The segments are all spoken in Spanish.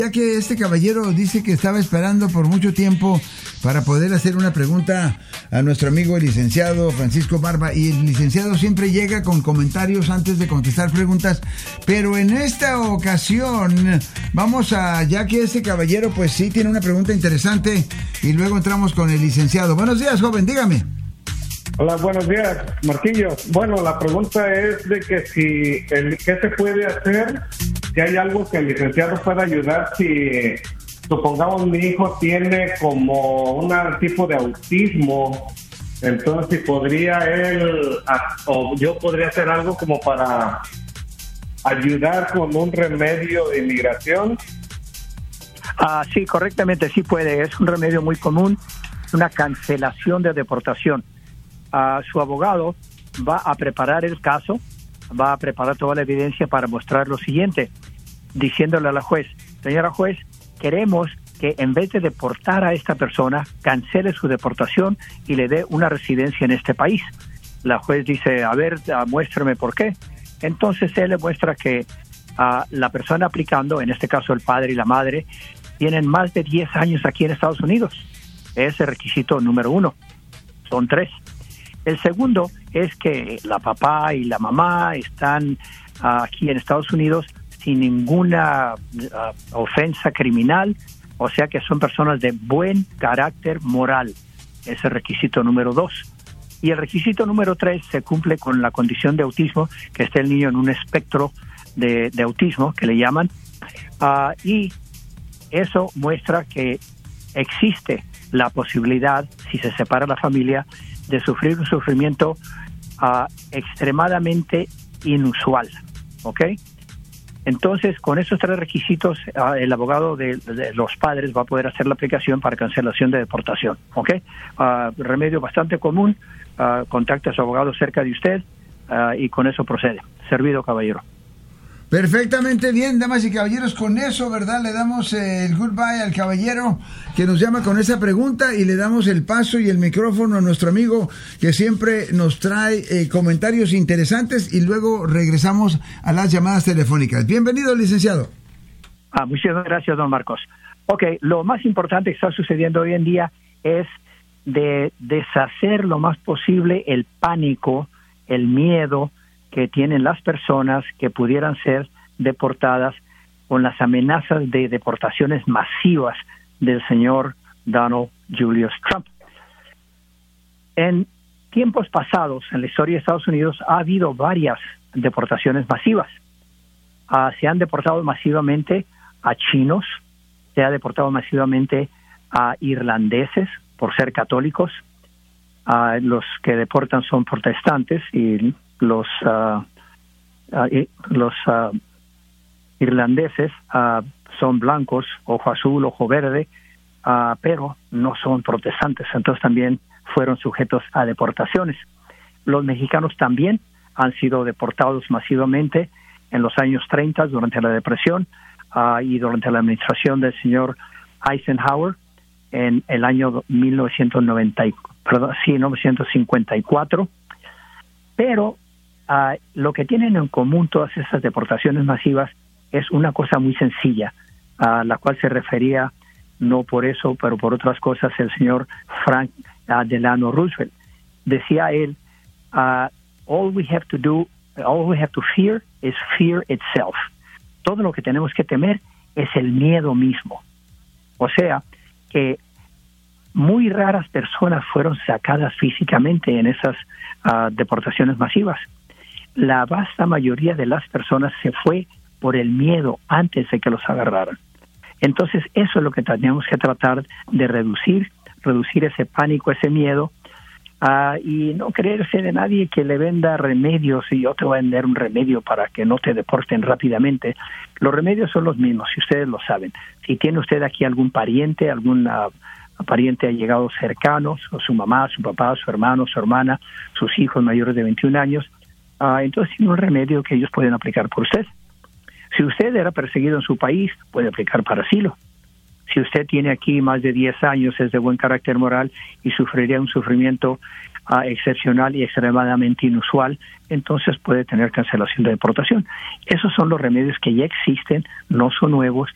Ya que este caballero dice que estaba esperando por mucho tiempo para poder hacer una pregunta a nuestro amigo el licenciado Francisco Barba, y el licenciado siempre llega con comentarios antes de contestar preguntas, pero en esta ocasión vamos a, ya que este caballero pues sí tiene una pregunta interesante, y luego entramos con el licenciado. Buenos días, joven, dígame. Hola, buenos días, Marquillo. Bueno, la pregunta es de que ¿qué se puede hacer? Si hay algo que el licenciado pueda ayudar, si supongamos mi hijo tiene como un tipo de autismo, entonces si podría él o yo podría hacer algo como para ayudar con un remedio de inmigración. Sí, correctamente, sí puede. Es un remedio muy común, una cancelación de deportación. Su abogado va a preparar el caso, va a preparar toda la evidencia para mostrar lo siguiente, diciéndole a la juez: señora juez, queremos que en vez de deportar a esta persona, cancele su deportación y le dé una residencia en este país. La juez dice: a ver, muéstrame por qué. Entonces él le muestra que la persona aplicando, en este caso el padre y la madre, tienen más de 10 años aquí en Estados Unidos. Es el requisito número 1. Son 3. El segundo es que la papá y la mamá están aquí en Estados Unidos sin ninguna ofensa criminal, o sea que son personas de buen carácter moral. Es el requisito número 2. Y el requisito número 3 se cumple con la condición de autismo, que esté el niño en un espectro de autismo, que le llaman, y eso muestra que existe la posibilidad, si se separa la familia, de sufrir un sufrimiento extremadamente inusual, ¿ok? Entonces, con esos 3 requisitos, el abogado de los padres va a poder hacer la aplicación para cancelación de deportación, ¿ok? Remedio bastante común, contacte a su abogado cerca de usted y con eso procede. Servido, caballero. Perfectamente bien, damas y caballeros, con eso, ¿verdad? Le damos el goodbye al caballero que nos llama con esa pregunta, y le damos el paso y el micrófono a nuestro amigo que siempre nos trae comentarios interesantes, y luego regresamos a las llamadas telefónicas. Bienvenido, licenciado. Muchas gracias, don Marcos. Ok, lo más importante que está sucediendo hoy en día es de deshacer lo más posible el pánico, el miedo que tienen las personas que pudieran ser deportadas con las amenazas de deportaciones masivas del señor Donald Julius Trump. En tiempos pasados, en la historia de Estados Unidos, ha habido varias deportaciones masivas. Se han deportado masivamente a chinos, se ha deportado masivamente a irlandeses por ser católicos, los que deportan son protestantes, y los irlandeses son blancos, ojo azul, ojo verde, pero no son protestantes, entonces también fueron sujetos a deportaciones. Los mexicanos también han sido deportados masivamente en los años 30 durante la Depresión y durante la administración del señor Eisenhower en el año 1954, pero lo que tienen en común todas esas deportaciones masivas es una cosa muy sencilla, a la cual se refería, no por eso, pero por otras cosas, el señor Frank Delano Roosevelt. Decía él, all we have to fear is fear itself. Todo lo que tenemos que temer es el miedo mismo. O sea, que muy raras personas fueron sacadas físicamente en esas deportaciones masivas. La vasta mayoría de las personas se fue por el miedo antes de que los agarraran. Entonces, eso es lo que tenemos que tratar de reducir ese pánico, ese miedo, y no creerse de nadie que le venda remedios y yo te voy a vender un remedio para que no te deporten rápidamente. Los remedios son los mismos, si ustedes lo saben. Si tiene usted aquí algún pariente, pariente allegados cercanos, o su mamá, su papá, su hermano, su hermana, sus hijos mayores de 21 años, entonces tiene un remedio que ellos pueden aplicar por usted. Si usted era perseguido en su país, puede aplicar para asilo. Si usted tiene aquí más de 10 años, es de buen carácter moral y sufriría un sufrimiento excepcional y extremadamente inusual, entonces puede tener cancelación de deportación. Esos son los remedios que ya existen, no son nuevos,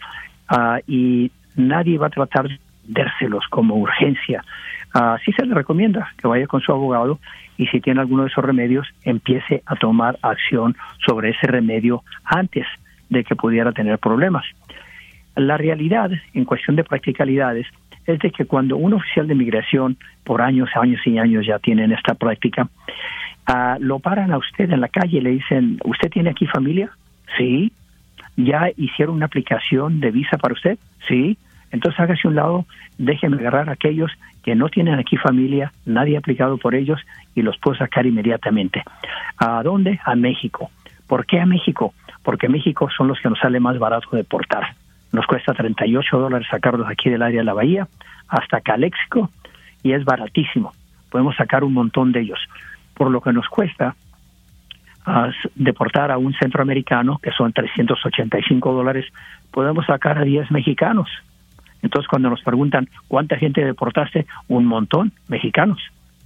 y nadie va a tratar de dárselos como urgencia. Sí se le recomienda que vaya con su abogado y si tiene alguno de esos remedios, empiece a tomar acción sobre ese remedio antes de que pudiera tener problemas. La realidad, en cuestión de practicalidades, es de que cuando un oficial de migración, por años y años ya tienen esta práctica, lo paran a usted en la calle y le dicen, ¿usted tiene aquí familia? Sí. ¿Ya hicieron una aplicación de visa para usted? Sí. Entonces hágase un lado, déjeme agarrar a aquellos que no tienen aquí familia, nadie ha aplicado por ellos y los puedo sacar inmediatamente. ¿A dónde? A México. ¿Por qué a México? Porque México son los que nos sale más barato deportar. Nos cuesta $38 sacarlos aquí del área de la bahía hasta Calexico y es baratísimo. Podemos sacar un montón de ellos. Por lo que nos cuesta deportar a un centroamericano, que son $385, podemos sacar a 10 mexicanos. Entonces, cuando nos preguntan cuánta gente deportaste, un montón, mexicanos.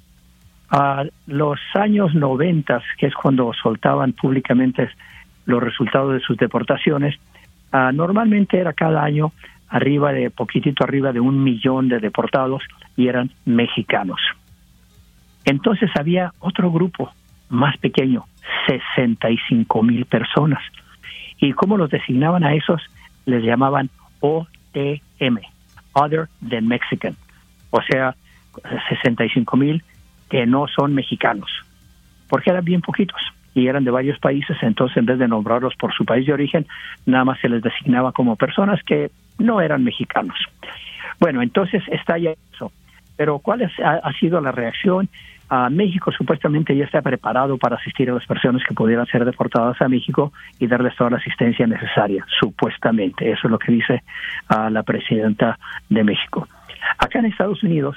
Los años 90, que es cuando soltaban públicamente los resultados de sus deportaciones, normalmente era cada año poquitito arriba de 1 millón de deportados y eran mexicanos. Entonces había otro grupo más pequeño, 65,000 personas. ¿Y cómo los designaban a esos? Les llamaban OTM, Other Than Mexican. O sea, 65,000 que no son mexicanos, porque eran bien poquitos y eran de varios países. Entonces, en vez de nombrarlos por su país de origen, nada más se les designaba como personas que no eran mexicanos. Bueno, entonces está ya eso. Pero ¿cuál ha sido la reacción? México supuestamente ya está preparado para asistir a las personas que pudieran ser deportadas a México y darles toda la asistencia necesaria, supuestamente. Eso es lo que dice la presidenta de México. Acá en Estados Unidos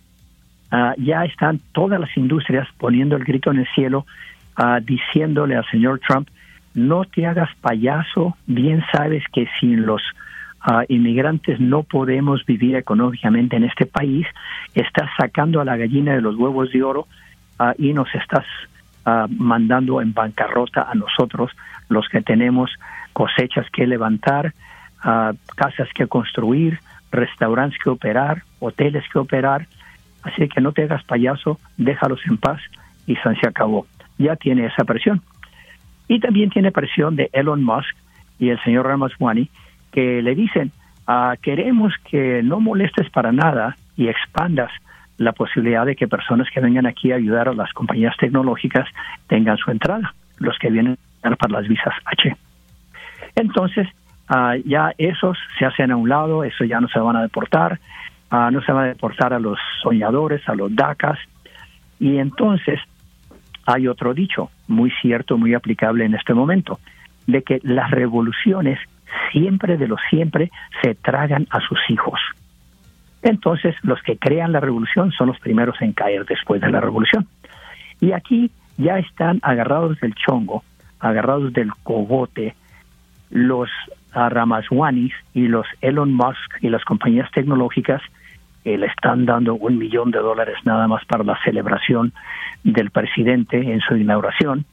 ya están todas las industrias poniendo el grito en el cielo, diciéndole al señor Trump, no te hagas payaso, bien sabes que sin los inmigrantes no podemos vivir económicamente en este país, estás sacando a la gallina de los huevos de oro y nos estás mandando en bancarrota a nosotros, los que tenemos cosechas que levantar, casas que construir, restaurantes que operar, hoteles que operar, así que no te hagas payaso, déjalos en paz y se acabó. Ya tiene esa presión. Y también tiene presión de Elon Musk y el señor Ramaswamy, que le dicen, queremos que no molestes para nada y expandas la posibilidad de que personas que vengan aquí a ayudar a las compañías tecnológicas tengan su entrada, los que vienen para las visas H. Entonces, ya esos se hacen a un lado, eso ya no se van a deportar, no se van a deportar a los soñadores, a los DACAs, y entonces hay otro dicho, muy cierto, muy aplicable en este momento, de que las revoluciones siempre se tragan a sus hijos. Entonces, los que crean la revolución son los primeros en caer después de la revolución. Y aquí ya están agarrados del chongo, agarrados del cogote, los Ramaswamys y los Elon Musk y las compañías tecnológicas que le están dando $1 millón nada más para la celebración del presidente en su inauguración.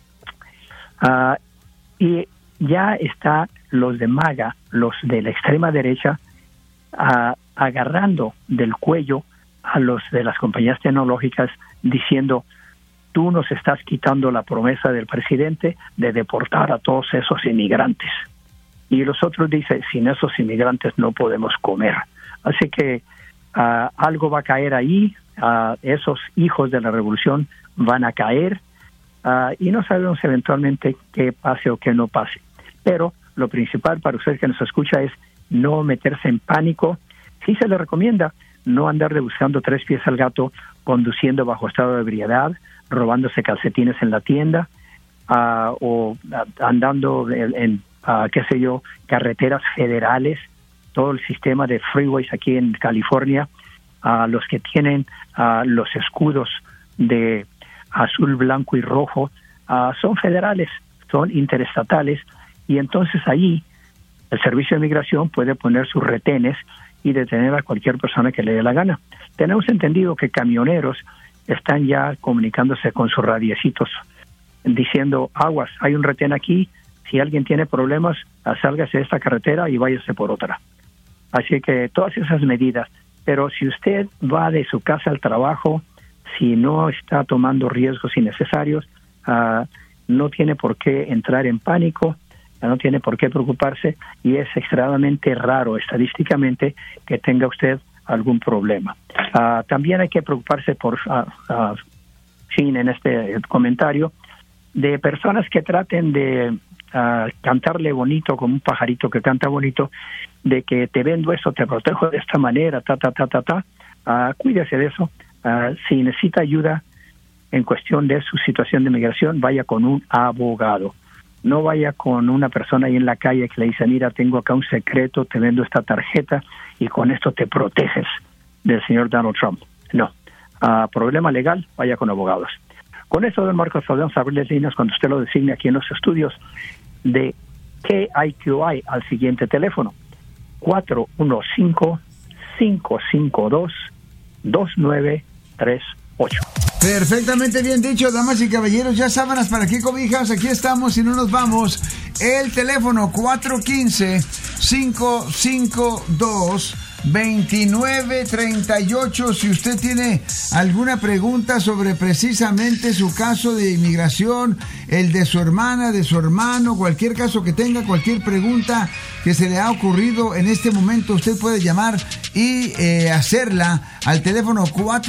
Y ya está los de MAGA, los de la extrema derecha, agarrando del cuello a los de las compañías tecnológicas diciendo, tú nos estás quitando la promesa del presidente de deportar a todos esos inmigrantes. Y los otros dicen, sin esos inmigrantes no podemos comer. Así que algo va a caer ahí, esos hijos de la revolución van a caer y no sabemos eventualmente qué pase o qué no pase. Pero lo principal para usted que nos escucha es no meterse en pánico. Sí se le recomienda no andar buscando 3 pies al gato, conduciendo bajo estado de ebriedad, robándose calcetines en la tienda, o andando en carreteras federales, todo el sistema de freeways aquí en California, los que tienen los escudos de azul, blanco y rojo, son federales, son interestatales, y entonces ahí el Servicio de Migración puede poner sus retenes y detener a cualquier persona que le dé la gana. Tenemos entendido que camioneros están ya comunicándose con sus radiecitos, diciendo, aguas, hay un retén aquí, si alguien tiene problemas, sálgase de esta carretera y váyase por otra. Así que todas esas medidas. Pero si usted va de su casa al trabajo, si no está tomando riesgos innecesarios, no tiene por qué entrar en pánico, no tiene por qué preocuparse, y es extremadamente raro estadísticamente que tenga usted algún problema. También hay que preocuparse por, fin en este comentario, de personas que traten de cantarle bonito como un pajarito que canta bonito, de que te vendo esto, te protejo de esta manera, cuídese de eso. Si necesita ayuda en cuestión de su situación de migración, vaya con un abogado. No vaya con una persona ahí en la calle que le dice, mira, tengo acá un secreto, te vendo esta tarjeta y con esto te proteges del señor Donald Trump. No. Problema legal, vaya con abogados. Con eso, don Marcos, podemos abrirles líneas cuando usted lo designe aquí en los estudios de KIQI al siguiente teléfono, 415-552-2938. Perfectamente bien dicho, damas y caballeros. Ya sábanas para qué cobijas, aquí estamos y no nos vamos. El teléfono 415-552-2938. Si usted tiene alguna pregunta sobre precisamente su caso de inmigración, el de su hermana, de su hermano, cualquier caso que tenga, cualquier pregunta que se le ha ocurrido en este momento, usted puede llamar y hacerla al teléfono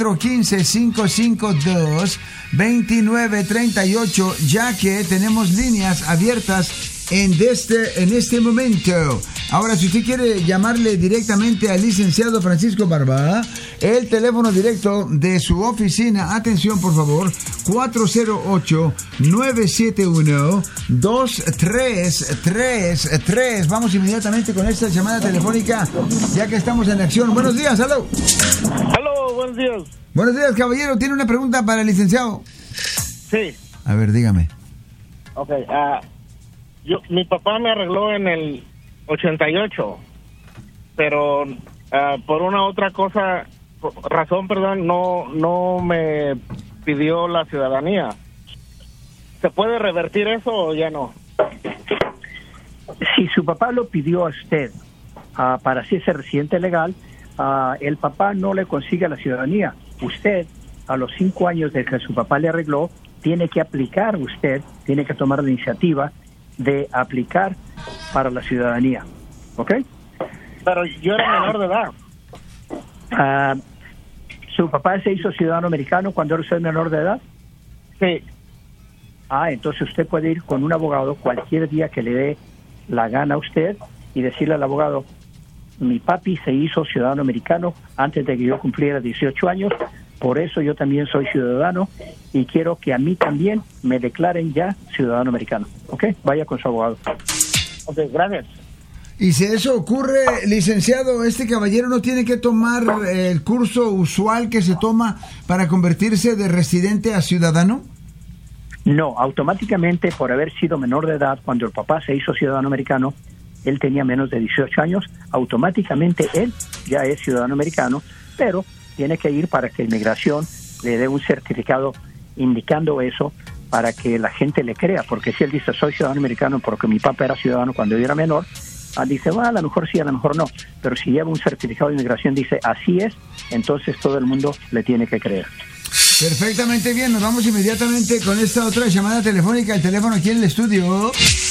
415-552-2938, ya que tenemos líneas abiertas en este momento. Ahora, si usted quiere llamarle directamente al licenciado Francisco Barba, el teléfono directo de su oficina, atención por favor, 408-971-2333. Vamos inmediatamente con esta llamada telefónica, ya que estamos en acción. Buenos días, hello. Hello, buenos días. Buenos días, caballero. ¿Tiene una pregunta para el licenciado? Sí. A ver, dígame. Ok, mi papá me arregló en el 88, pero por una otra razón, no me pidió la ciudadanía. ¿Se puede revertir eso o ya no? Si su papá lo pidió a usted para así ser residente legal, el papá no le consigue la ciudadanía. Usted, a los 5 años de que su papá le arregló, tiene que aplicar, tiene que tomar la iniciativa de aplicar para la ciudadanía, ¿ok? Pero yo era menor de edad. ¿Su papá se hizo ciudadano americano cuando era usted menor de edad? Sí. Entonces usted puede ir con un abogado cualquier día que le dé la gana a usted y decirle al abogado, mi papi se hizo ciudadano americano antes de que yo cumpliera 18 años, por eso yo también soy ciudadano y quiero que a mí también me declaren ya ciudadano americano. ¿Ok? Vaya con su abogado. Ok, gracias. Y si eso ocurre, licenciado, este caballero no tiene que tomar el curso usual que se toma para convertirse de residente a ciudadano. No, automáticamente por haber sido menor de edad, cuando el papá se hizo ciudadano americano, él tenía menos de 18 años, automáticamente él ya es ciudadano americano, pero tiene que ir para que inmigración le dé un certificado indicando eso para que la gente le crea, porque si él dice soy ciudadano americano porque mi papá era ciudadano cuando yo era menor, dice, a lo mejor sí, a lo mejor no, pero si lleva un certificado de inmigración dice así es, entonces todo el mundo le tiene que creer. Perfectamente bien, nos vamos inmediatamente con esta otra llamada telefónica, el teléfono aquí en el estudio,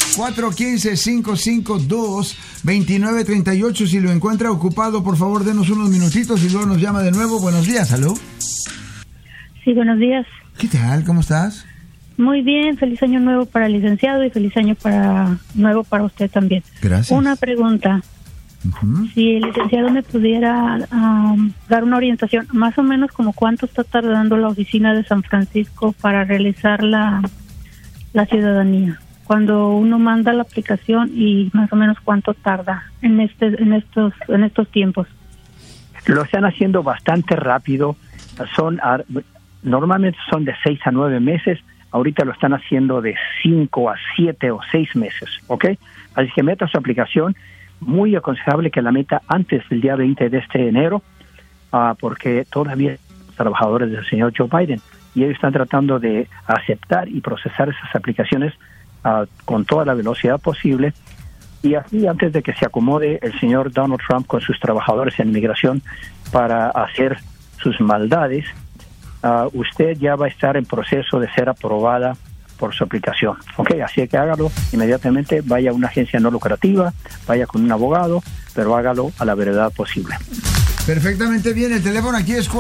415-552-2938. Si lo encuentra ocupado, por favor, denos unos minutitos y luego nos llama de nuevo. Buenos días, ¿aló? Sí, buenos días. ¿Qué tal? ¿Cómo estás? Muy bien, feliz año nuevo para el licenciado y feliz año nuevo para usted también. Gracias. Una pregunta. Si el licenciado me pudiera dar una orientación, más o menos como cuánto está tardando la oficina de San Francisco para realizar la ciudadanía. Cuando uno manda la aplicación y más o menos cuánto tarda en estos tiempos. Lo están haciendo bastante rápido. Normalmente son de 6 a 9 meses. Ahorita lo están haciendo de 5 a 7 o 6 meses, ¿ok? Así que meta su aplicación. Muy aconsejable que la meta antes del día 20 de este enero, porque todavía son trabajadores del señor Joe Biden y ellos están tratando de aceptar y procesar esas aplicaciones con toda la velocidad posible, y así antes de que se acomode el señor Donald Trump con sus trabajadores en migración para hacer sus maldades, usted ya va a estar en proceso de ser aprobada por su aplicación. Ok, así que hágalo inmediatamente, vaya a una agencia no lucrativa, vaya con un abogado, pero hágalo a la brevedad posible. Perfectamente bien, el teléfono aquí es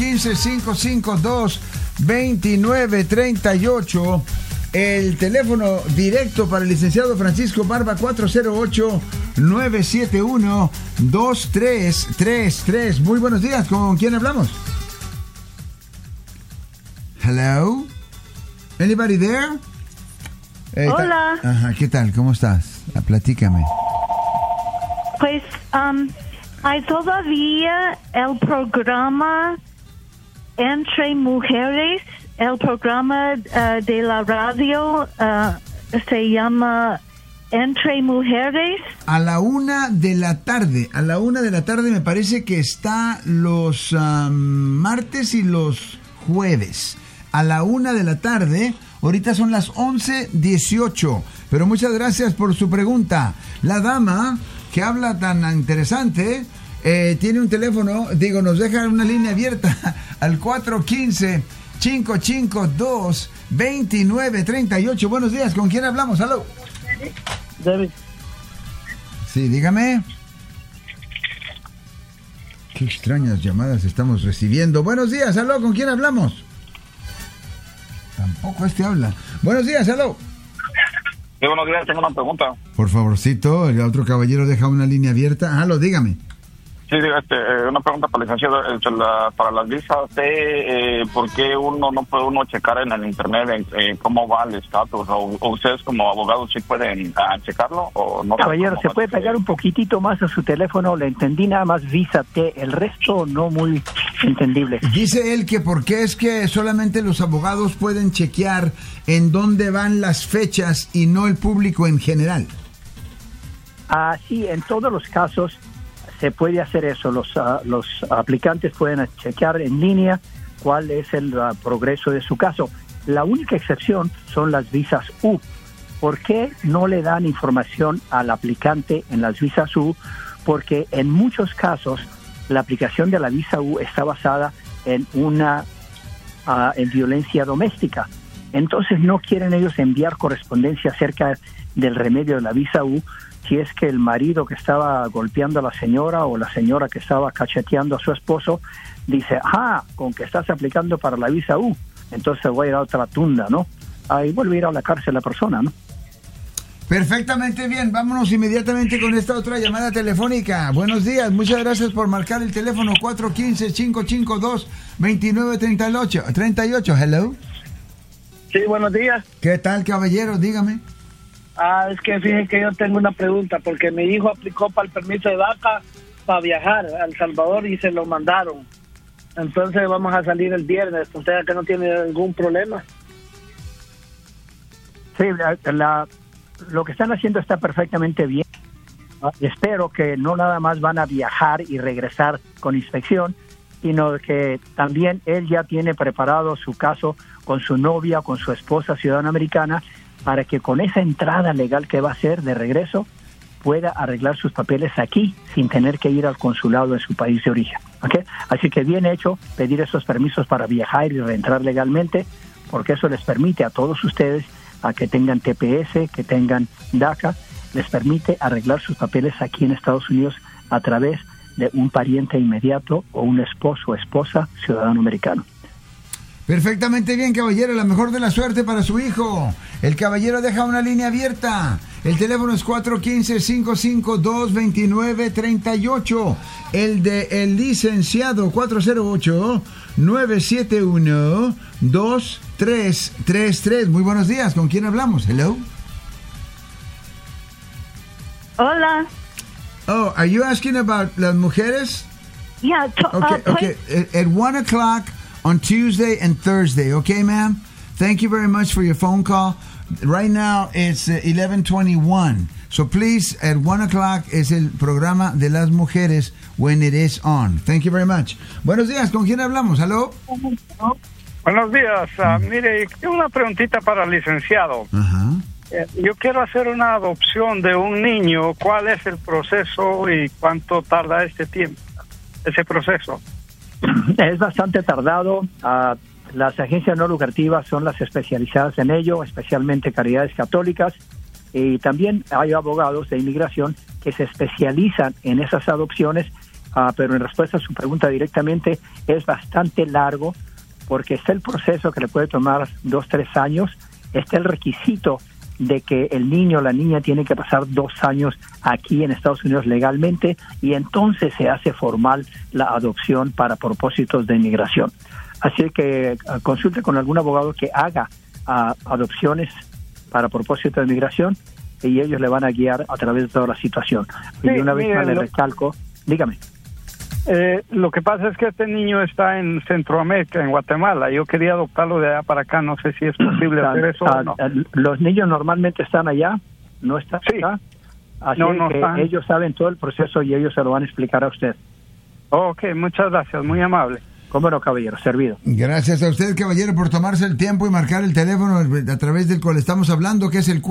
415-552-2938. El teléfono directo para el licenciado Francisco Barba, 408-971-2333. Muy buenos días, ¿con quién hablamos? Hello? Anybody there? Hola. Ajá, ¿qué tal? ¿Cómo estás? Platícame. Pues hay todavía el programa Entre Mujeres, el programa de la radio se llama Entre Mujeres. A la 1 de la tarde, me parece que está los martes y los jueves. A la 1 de la tarde, ahorita son las 11:18, pero muchas gracias por su pregunta. La dama que habla tan interesante tiene un teléfono, nos deja una línea abierta al 415-552-2938. Buenos días, ¿con quién hablamos? Hello. David. Sí, dígame. Qué extrañas llamadas estamos recibiendo. Buenos días, hello, ¿con quién hablamos? Tampoco habla. Buenos días, hello. Sí, buenos días, tengo una pregunta. Por favorcito, el otro caballero deja una línea abierta. Hello, dígame. Sí, una pregunta para el licenciado, para las visas, ¿por qué no puede checar en el internet cómo va el estatus? ¿O ustedes como abogados sí pueden checarlo? ¿O no? Caballero, ¿se puede pegar un poquitito más a su teléfono? Le entendí nada más Visa T, el resto no muy entendible. Dice él que por qué es que solamente los abogados pueden chequear en dónde van las fechas y no el público en general. Sí, en todos los casos se puede hacer eso. Los aplicantes pueden chequear en línea cuál es el progreso de su caso. La única excepción son las visas U. ¿Por qué no le dan información al aplicante en las visas U? Porque en muchos casos la aplicación de la visa U está basada en en violencia doméstica. Entonces no quieren ellos enviar correspondencia acerca del remedio de la visa U si es que el marido que estaba golpeando a la señora o la señora que estaba cacheteando a su esposo dice, con que estás aplicando para la visa U, entonces voy a ir a otra tunda, ¿no? Ahí vuelve a ir a la cárcel la persona, ¿no? Perfectamente bien, vámonos inmediatamente con esta otra llamada telefónica. Buenos días, muchas gracias por marcar el teléfono 415-552-2938. Hello. Sí, buenos días. ¿Qué tal, caballero? Dígame. Es que fíjense que yo tengo una pregunta, porque mi hijo aplicó para el permiso de DACA para viajar a El Salvador y se lo mandaron. Entonces vamos a salir el viernes, o sea que no tiene ningún problema. Sí, lo que están haciendo está perfectamente bien. Espero que no nada más van a viajar y regresar con inspección, sino que también él ya tiene preparado su caso con su novia, con su esposa ciudadana americana, para que con esa entrada legal que va a hacer de regreso pueda arreglar sus papeles aquí sin tener que ir al consulado de su país de origen. ¿Okay? Así que bien hecho pedir esos permisos para viajar y reentrar legalmente, porque eso les permite a todos ustedes a que tengan TPS, que tengan DACA, les permite arreglar sus papeles aquí en Estados Unidos a través de un pariente inmediato o un esposo o esposa ciudadano americano. Perfectamente bien, caballero, la mejor de la suerte para su hijo. El caballero deja una línea abierta. El teléfono es 415-552-2938. El de el licenciado 408-971-2333. Muy buenos días, ¿con quién hablamos? Hello. Hola. Oh, are you asking about las mujeres? Yeah. Okay. At 1 o'clock on Tuesday and Thursday, okay, ma'am? Thank you very much for your phone call. Right now it's 11:21. So please, at 1 o'clock es el programa de las mujeres when it is on. Thank you very much. Buenos días, ¿con quién hablamos? ¿Aló? Buenos días. Mire, tengo una preguntita para el licenciado. Ajá. Yo quiero hacer una adopción de un niño. ¿Cuál es el proceso y cuánto tarda ese proceso? Es bastante tardado. Las agencias no lucrativas son las especializadas en ello, especialmente Caridades Católicas, y también hay abogados de inmigración que se especializan en esas adopciones, pero en respuesta a su pregunta directamente, es bastante largo porque está el proceso que le puede tomar 2-3 años, está el requisito de que el niño o la niña tiene que pasar 2 años aquí en Estados Unidos legalmente, y entonces se hace formal la adopción para propósitos de inmigración. Así que consulte con algún abogado que haga adopciones para propósito de inmigración, y ellos le van a guiar a través de toda la situación. Sí, y una vez más le recalco, dígame. Lo que pasa es que este niño está en Centroamérica, en Guatemala. Yo quería adoptarlo de allá para acá. No sé si es posible hacer eso o no. Los niños normalmente están allá, no están acá. Así no que están. Ellos saben todo el proceso y ellos se lo van a explicar a usted. Ok, muchas gracias, muy amable. Cómo no, caballero, servido. Gracias a usted, caballero, por tomarse el tiempo y marcar el teléfono a través del cual estamos hablando, que es el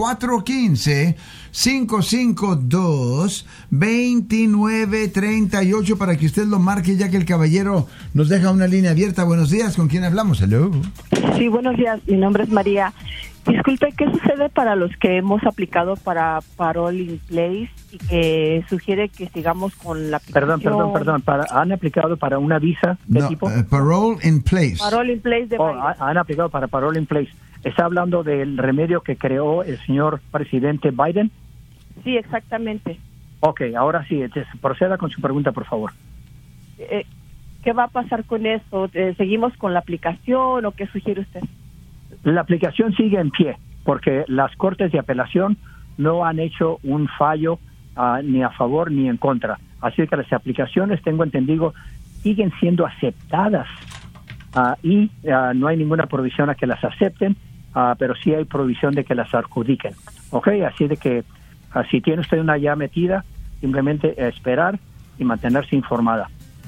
415-552-2938, para que usted lo marque, ya que el caballero nos deja una línea abierta. Buenos días, ¿con quién hablamos? Hello. Sí, buenos días, mi nombre es María. Disculpe, ¿qué sucede para los que hemos aplicado para Parole in Place y que sugiere que sigamos con la aplicación? Perdón. ¿Han aplicado para una visa de tipo? Parole in Place. Parole in Place de Biden. Han aplicado para Parole in Place. ¿Está hablando del remedio que creó el señor presidente Biden? Sí, exactamente. Ok, ahora sí, proceda con su pregunta, por favor. ¿Qué va a pasar con eso? ¿Seguimos con la aplicación o qué sugiere usted? La aplicación sigue en pie, porque las cortes de apelación no han hecho un fallo ni a favor ni en contra. Así que las aplicaciones, tengo entendido, siguen siendo aceptadas y no hay ninguna provisión a que las acepten, pero sí hay provisión de que las adjudiquen. ¿Ok? Así de que si tiene usted una ya metida, simplemente esperar y mantenerse informada.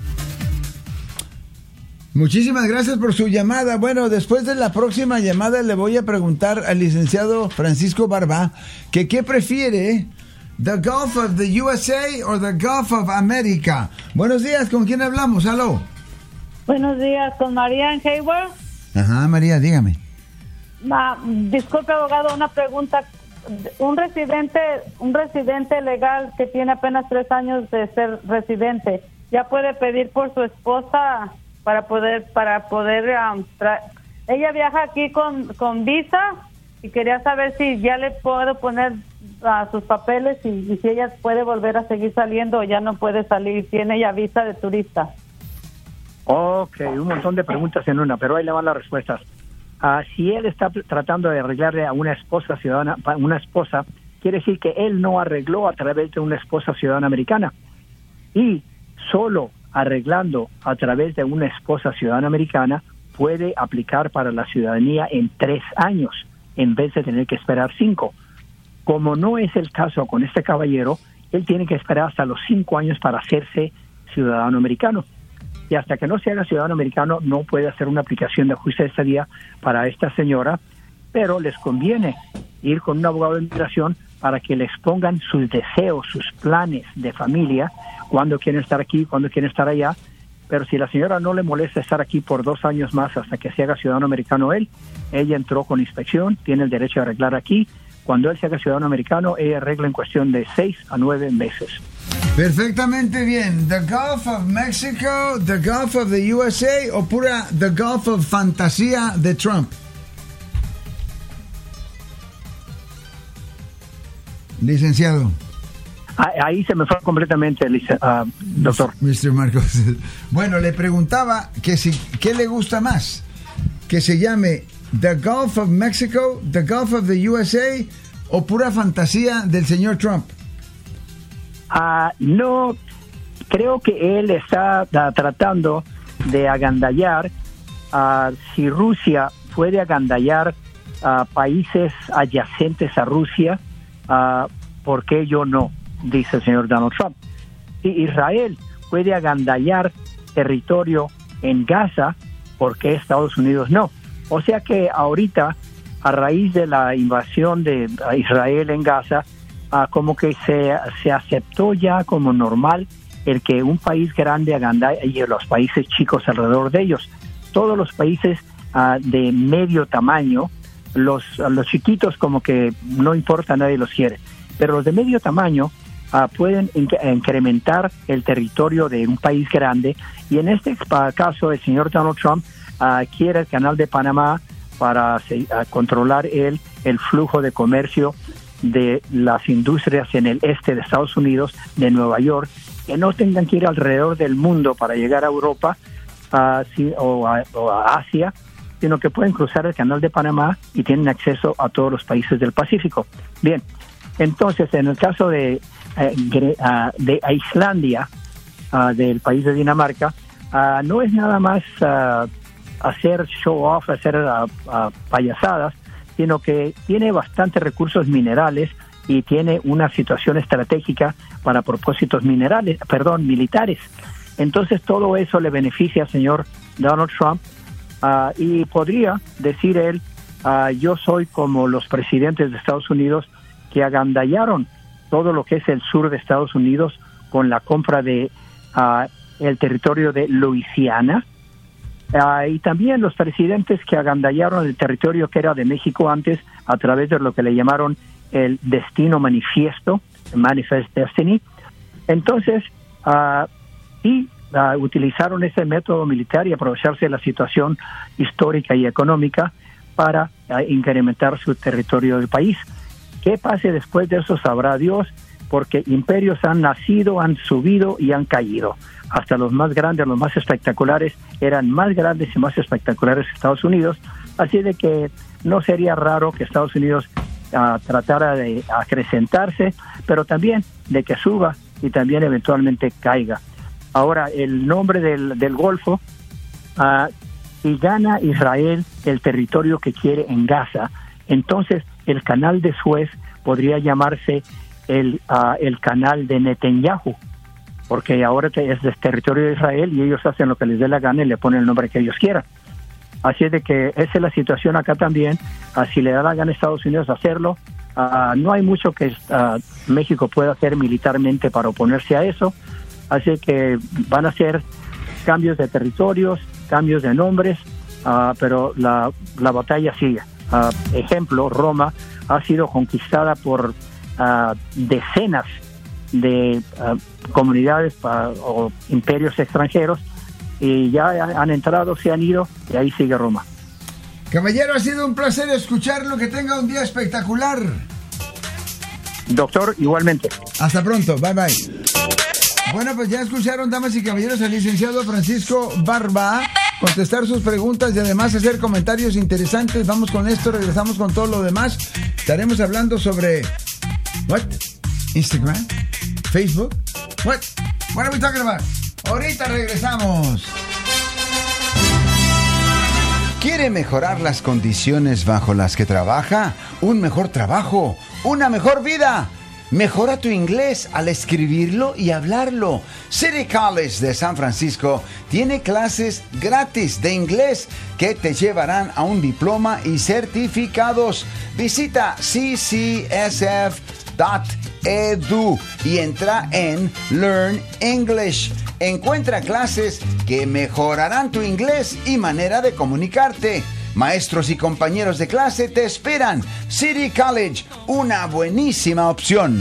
Muchísimas gracias por su llamada. Bueno, después de la próxima llamada le voy a preguntar al licenciado Francisco Barba que qué prefiere, the Gulf of the USA o the Gulf of America. Buenos días, ¿con quién hablamos? Aló. Buenos días, con María en Hayward. Ajá, María, dígame. Disculpe, abogado, una pregunta. Un residente legal que tiene apenas 3 años de ser residente, ¿ya puede pedir por su esposa para poder ella viaja aquí con visa y quería saber si ya le puedo poner sus papeles y si ella puede volver a seguir saliendo o ya no puede salir, tiene ya visa de turista? Ok, un montón de preguntas en una, pero ahí le van las respuestas. Si él está tratando de arreglarle a una esposa ciudadana, una esposa, quiere decir que él no arregló a través de una esposa ciudadana americana, y solo arreglando a través de una esposa ciudadana americana puede aplicar para la ciudadanía en 3 años en vez de tener que esperar 5. Como no es el caso con este caballero, él tiene que esperar hasta los 5 años para hacerse ciudadano americano, y hasta que no se haga ciudadano americano no puede hacer una aplicación de ajuste de estadía para esta señora, pero les conviene ir con un abogado de inmigración para que le expongan sus deseos, sus planes de familia, cuándo quieren estar aquí, cuándo quieren estar allá. Pero si la señora no le molesta estar aquí por 2 años más hasta que se haga ciudadano americano ella entró con inspección, tiene el derecho a arreglar aquí. Cuando él se haga ciudadano americano, ella arregla en cuestión de 6 a 9 meses. Perfectamente bien. The Gulf of Mexico, the Gulf of the USA o pura the Gulf of fantasía de Trump. Licenciado. Ahí se me fue completamente, doctor. Mr. Marcos. Bueno, le preguntaba ¿qué le gusta más? ¿Que se llame The Gulf of Mexico, The Gulf of the USA o pura fantasía del señor Trump? No, creo que él está tratando de agandallar. Si Rusia puede agandallar países adyacentes a Rusia, ¿por qué yo no? Dice el señor Donald Trump. Si Israel puede agandallar territorio en Gaza, ¿por qué Estados Unidos no? O sea que ahorita a raíz de la invasión de Israel en Gaza, como que se aceptó ya como normal el que un país grande agandalle los países chicos alrededor de ellos. Todos los países de medio tamaño, los chiquitos como que no importa, nadie los quiere, pero los de medio tamaño pueden incrementar el territorio de un país grande, y en este caso el señor Donald Trump quiere el Canal de Panamá para controlar el flujo de comercio de las industrias en el este de Estados Unidos, de Nueva York, que no tengan que ir alrededor del mundo para llegar a Europa o a Asia, sino que pueden cruzar el Canal de Panamá y tienen acceso a todos los países del Pacífico. Bien, entonces en el caso de Islandia, del país de Dinamarca, no es nada más hacer show off, hacer payasadas, sino que tiene bastantes recursos minerales y tiene una situación estratégica para propósitos militares. Entonces todo eso le beneficia al señor Donald Trump, y podría decir él, yo soy como los presidentes de Estados Unidos que agandallaron todo lo que es el sur de Estados Unidos con la compra de el territorio de Luisiana, y también los presidentes que agandallaron el territorio que era de México antes a través de lo que le llamaron el Destino Manifiesto, Manifest Destiny. Entonces, utilizaron ese método militar y aprovecharse de la situación histórica y económica para incrementar su territorio del país. ¿Qué pase después de eso sabrá Dios? Porque imperios han nacido, han subido y han caído. Hasta los más grandes, los más espectaculares, eran más grandes y más espectaculares que Estados Unidos. Así de que no sería raro que Estados Unidos tratara de acrecentarse, pero también de que suba y también eventualmente caiga. Ahora, el nombre del Golfo, si gana Israel el territorio que quiere en Gaza, entonces el canal de Suez podría llamarse el canal de Netanyahu, porque ahora es del territorio de Israel y ellos hacen lo que les dé la gana y le ponen el nombre que ellos quieran. Así es de que esa es la situación acá también. Si le da la gana a Estados Unidos hacerlo, no hay mucho que México pueda hacer militarmente para oponerse a eso. Así que van a ser cambios de territorios, cambios de nombres, pero la batalla sigue. Ejemplo, Roma ha sido conquistada por decenas de comunidades o imperios extranjeros, y ya han entrado, se han ido, y ahí sigue Roma. Caballero, ha sido un placer escucharlo. Que tenga un día espectacular. Doctor, igualmente. Hasta pronto, bye bye. Bueno, pues ya escucharon, damas y caballeros, al licenciado Francisco Barba contestar sus preguntas y además hacer comentarios interesantes. Vamos con esto, regresamos con todo lo demás. Estaremos hablando sobre Instagram, Facebook. What are we talking about? Ahorita regresamos. ¿Quiere mejorar las condiciones bajo las que trabaja? Un mejor trabajo, una mejor vida. Mejora tu inglés al escribirlo y hablarlo. City College de San Francisco tiene clases gratis de inglés que te llevarán a un diploma y certificados. Visita ccsf.edu y entra en Learn English. Encuentra clases que mejorarán tu inglés y manera de comunicarte. Maestros y compañeros de clase te esperan. City College, una buenísima opción.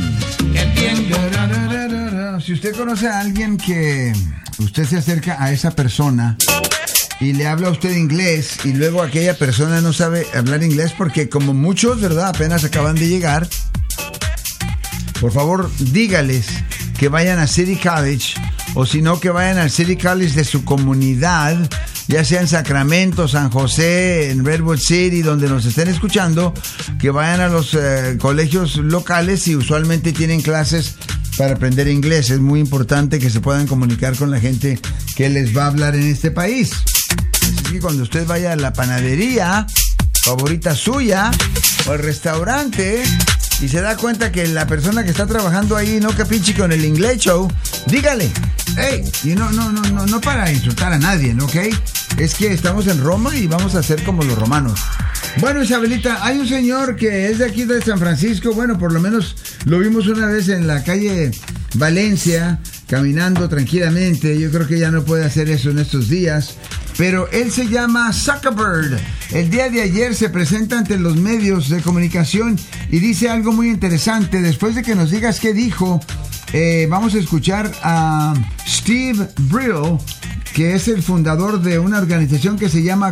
Si usted conoce a alguien que usted se acerca a esa persona y le habla a usted inglés y luego aquella persona no sabe hablar inglés, porque como muchos, ¿verdad?, apenas acaban de llegar, por favor dígales que vayan a City College, o si no, que vayan al City College de su comunidad, ya sea en Sacramento, San José, en Redwood City, donde nos estén escuchando, que vayan a los colegios locales y usualmente tienen clases para aprender inglés. Es muy importante que se puedan comunicar con la gente que les va a hablar en este país. Así que cuando usted vaya a la panadería favorita suya o al restaurante y se da cuenta que la persona que está trabajando ahí no capiche con el inglés show, dígale, hey, y no para insultar a nadie, ¿ok? Es que estamos en Roma y vamos a ser como los romanos. Bueno, Isabelita, hay un señor que es de aquí de San Francisco, bueno, por lo menos lo vimos una vez en la calle Valencia, caminando tranquilamente. Yo creo que ya no puede hacer eso en estos días, pero él se llama Zuckerberg. El día de ayer se presenta ante los medios de comunicación y dice algo muy interesante. Después de que nos digas qué dijo, vamos a escuchar a Steve Brill, que es el fundador de una organización que se llama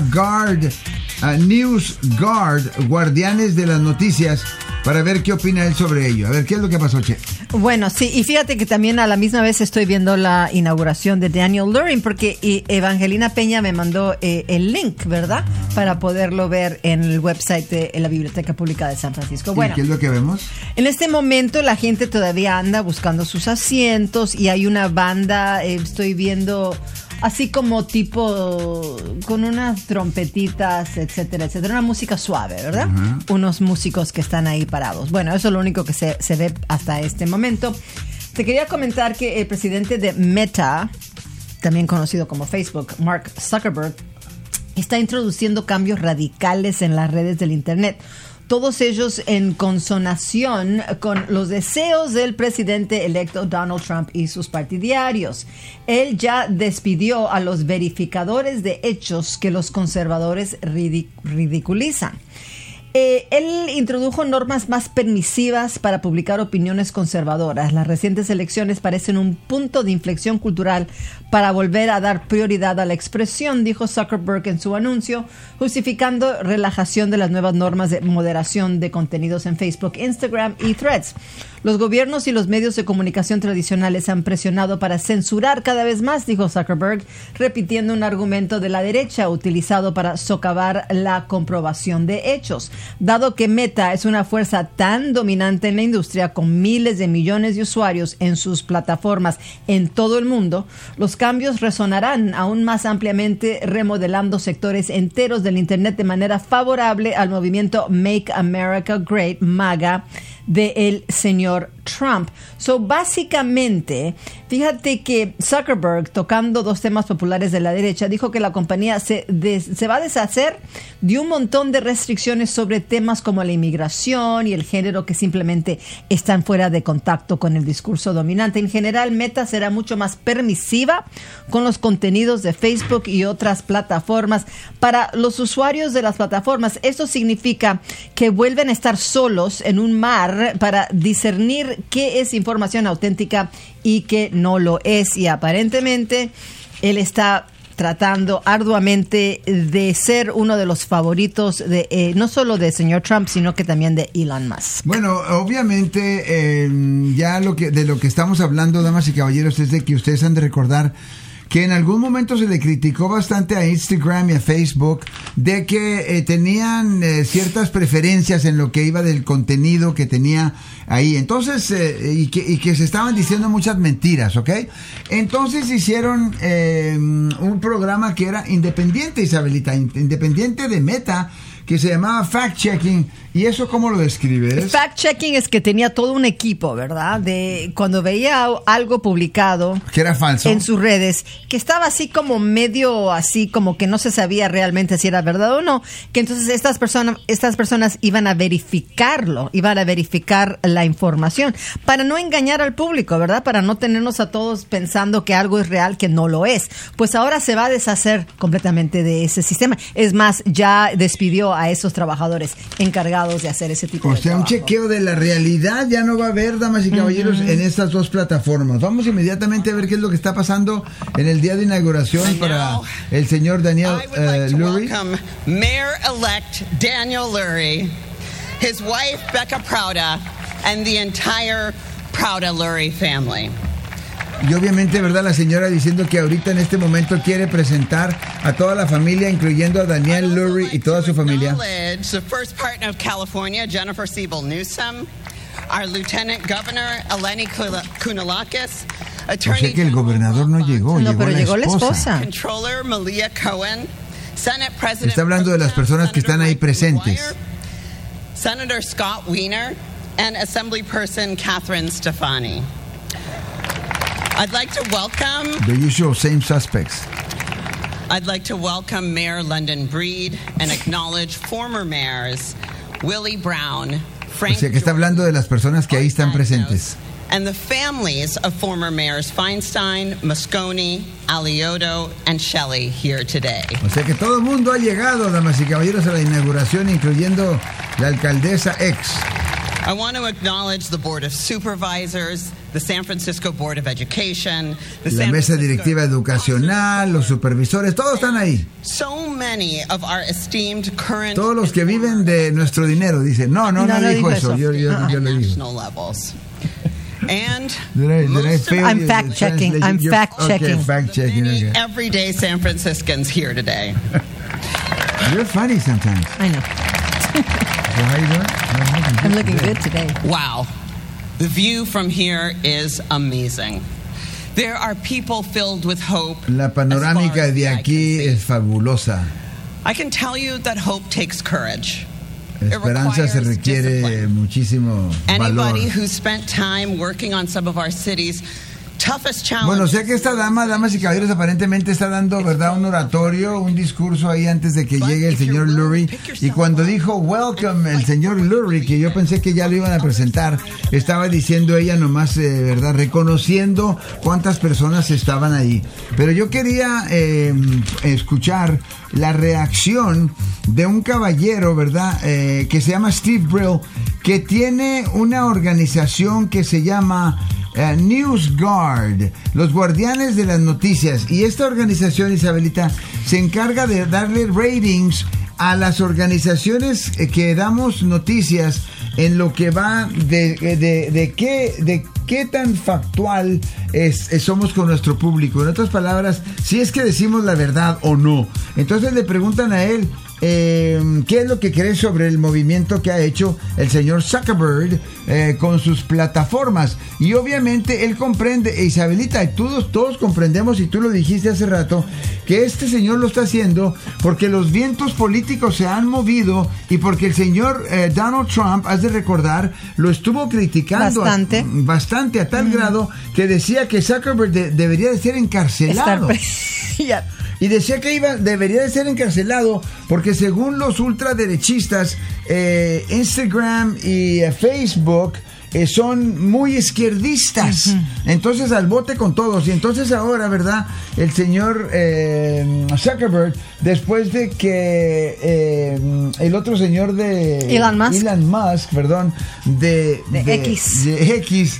News Guard, Guardianes de las Noticias, para ver qué opina él sobre ello. A ver, ¿qué es lo que pasó, Che? Bueno, sí, y fíjate que también a la misma vez estoy viendo la inauguración de Daniel Lurie, porque Evangelina Peña me mandó el link, ¿verdad? Para poderlo ver en el website de la Biblioteca Pública de San Francisco. Bueno, ¿y qué es lo que vemos? En este momento la gente todavía anda buscando sus asientos y hay una banda, estoy viendo... así como tipo con unas trompetitas, etcétera, etcétera. Una música suave, ¿verdad? Uh-huh. Unos músicos que están ahí parados. Bueno, eso es lo único que se ve hasta este momento. Te quería comentar que el presidente de Meta, también conocido como Facebook, Mark Zuckerberg, está introduciendo cambios radicales en las redes del Internet. Todos ellos en consonación con los deseos del presidente electo Donald Trump y sus partidarios. Él ya despidió a los verificadores de hechos que los conservadores ridiculizan. Él introdujo normas más permisivas para publicar opiniones conservadoras. Las recientes elecciones parecen un punto de inflexión cultural para volver a dar prioridad a la expresión, dijo Zuckerberg en su anuncio, justificando relajación de las nuevas normas de moderación de contenidos en Facebook, Instagram y Threads. Los gobiernos y los medios de comunicación tradicionales han presionado para censurar cada vez más, dijo Zuckerberg, repitiendo un argumento de la derecha utilizado para socavar la comprobación de hechos. Dado que Meta es una fuerza tan dominante en la industria, con miles de millones de usuarios en sus plataformas en todo el mundo, los cambios resonarán aún más ampliamente, remodelando sectores enteros del Internet de manera favorable al movimiento Make America Great, MAGA, del señor Trump. So, básicamente, fíjate que Zuckerberg, tocando dos temas populares de la derecha, dijo que la compañía se va a deshacer de un montón de restricciones sobre temas como la inmigración y el género que simplemente están fuera de contacto con el discurso dominante. En general, Meta será mucho más permisiva con los contenidos de Facebook y otras plataformas. Para los usuarios de las plataformas, esto significa que vuelven a estar solos en un mar para discernir qué es información auténtica y qué no lo es. Y aparentemente él está tratando arduamente de ser uno de los favoritos de no solo del señor Trump, sino que también de Elon Musk. Bueno, obviamente ya de lo que estamos hablando, damas y caballeros, es de que ustedes han de recordar que en algún momento se le criticó bastante a Instagram y a Facebook de que tenían ciertas preferencias en lo que iba del contenido que tenía ahí. Entonces, y que se estaban diciendo muchas mentiras, ¿ok? Entonces hicieron un programa que era independiente, Isabelita, independiente de Meta, que se llamaba Fact Checking. ¿Y eso cómo lo describes? Fact Checking es que tenía todo un equipo, ¿verdad? De cuando veía algo publicado que era falso en sus redes, que estaba así como medio así como que no se sabía realmente si era verdad o no, que entonces estas personas iban a verificarlo, iban a verificar la información para no engañar al público, ¿verdad? Para no tenernos a todos pensando que algo es real que no lo es. Pues ahora se va a deshacer completamente de ese sistema. Es más, ya despidió a esos trabajadores encargados de hacer ese tipo de trabajo. O sea, un chequeo de la realidad ya no va a haber, damas y caballeros, en estas dos plataformas. Vamos inmediatamente a ver qué es lo que está pasando en el día de inauguración para el señor Daniel Lurie. Mayor-elect Daniel Lurie, his wife Becca Prouda, and the entire Prouda-Lurie family. Y obviamente, ¿verdad? La señora diciendo que ahorita en este momento quiere presentar a toda la familia, incluyendo a Daniel Lurie y toda su familia. The first partner of California, Jennifer Siebel Newsom, our Lieutenant Governor, Eleni Kounalakis, O sea que el gobernador no llegó, llegó la esposa. Controller Malia Cohen, Senate President. Está hablando de las personas que están ahí presentes. Senator Scott Wiener and Assemblyperson Catherine Stefani. I'd like to welcome the usual same suspects. I'd like to welcome Mayor London Breed and acknowledge former mayors Willie Brown, Frank. O sea que está hablando de las personas que ahí están presentes. And the families of former mayors Feinstein, Moscone, Alioto, and Shelley here today. O sea que todo el mundo ha llegado, damas y caballeros, a la inauguración, incluyendo la alcaldesa ex. I want to acknowledge the Board of Supervisors, the San Francisco Board of Education, la mesa directiva educacional, los supervisores, todos están ahí. So many of our esteemed current todos los que viven de nuestro dinero, dicen. No dijo eso. Yo lo digo. And I'm fact checking. Okay, fact checking. Okay. Everyday San Franciscans here today. You're funny sometimes. I know. So how you doing? I'm looking good today. Wow. The view from here is amazing. There are people filled with hope. La panorámica de aquí es fabulosa. I can tell you that hope takes courage. Esperanza se requiere muchísimo valor. Anybody who spent time working on some of our cities' toughest challenges. Bueno, sé que esta damas y caballeros, aparentemente está dando, ¿verdad?, un oratorio, un discurso ahí antes de que llegue el señor Lurie. Y cuando dijo welcome el señor Lurie, que yo pensé que ya lo iban a presentar, estaba diciendo ella nomás, ¿verdad?, reconociendo cuántas personas estaban ahí. Pero yo quería escuchar la reacción de un caballero, ¿verdad?, que se llama Steve Brill, que tiene una organización que se llama NewsGuard, los guardianes de las noticias. Y esta organización, Isabelita, se encarga de darle ratings a las organizaciones que damos noticias en lo que va de qué tan factual somos con nuestro público. En otras palabras, si es que decimos la verdad o no. Entonces le preguntan a él qué es lo que cree sobre el movimiento que ha hecho el señor Zuckerberg con sus plataformas. Y obviamente él comprende, Isabelita, y todos comprendemos, y tú lo dijiste hace rato, que este señor lo está haciendo porque los vientos políticos se han movido y porque el señor Donald Trump, has de recordar, lo estuvo criticando bastante a tal grado que decía que Zuckerberg debería de ser encarcelado. Y decía que debería de ser encarcelado porque según los ultraderechistas, Instagram y Facebook son muy izquierdistas. Uh-huh. Entonces al bote con todos. Y entonces ahora, ¿verdad?, el señor Zuckerberg, después de que el otro señor de Elon Musk, perdón, de X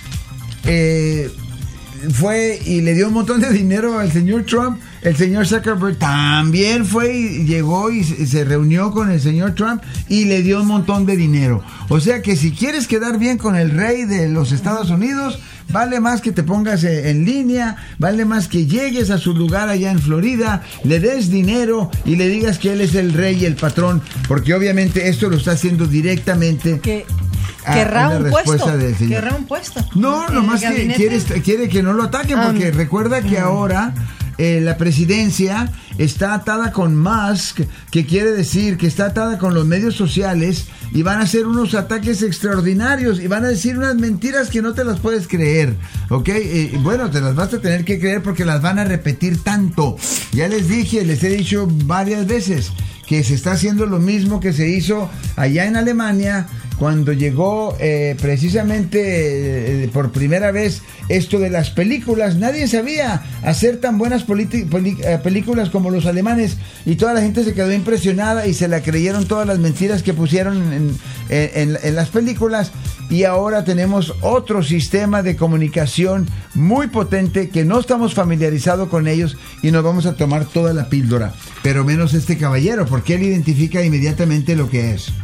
fue y le dio un montón de dinero al señor Trump. El señor Zuckerberg también fue y llegó y se reunió con el señor Trump y le dio un montón de dinero. O sea que si quieres quedar bien con el rey de los Estados Unidos, vale más que te pongas en línea, vale más que llegues a su lugar allá en Florida, le des dinero y le digas que él es el rey y el patrón, porque obviamente esto lo está haciendo directamente. Querrá un puesto. No, nomás que quiere que no lo ataquen, porque recuerda que ahora la presidencia está atada con Musk, que quiere decir que está atada con los medios sociales, y van a hacer unos ataques extraordinarios y van a decir unas mentiras que no te las puedes creer, ¿ok? Bueno, te las vas a tener que creer porque las van a repetir tanto. Ya les he dicho varias veces que se está haciendo lo mismo que se hizo allá en Alemania cuando llegó precisamente por primera vez esto de las películas. Nadie sabía hacer tan buenas películas como los alemanes, y toda la gente se quedó impresionada y se la creyeron todas las mentiras que pusieron en las películas. Y ahora tenemos otro sistema de comunicación muy potente que no estamos familiarizados con ellos, y nos vamos a tomar toda la píldora, pero menos este caballero, porque él identifica inmediatamente lo que es.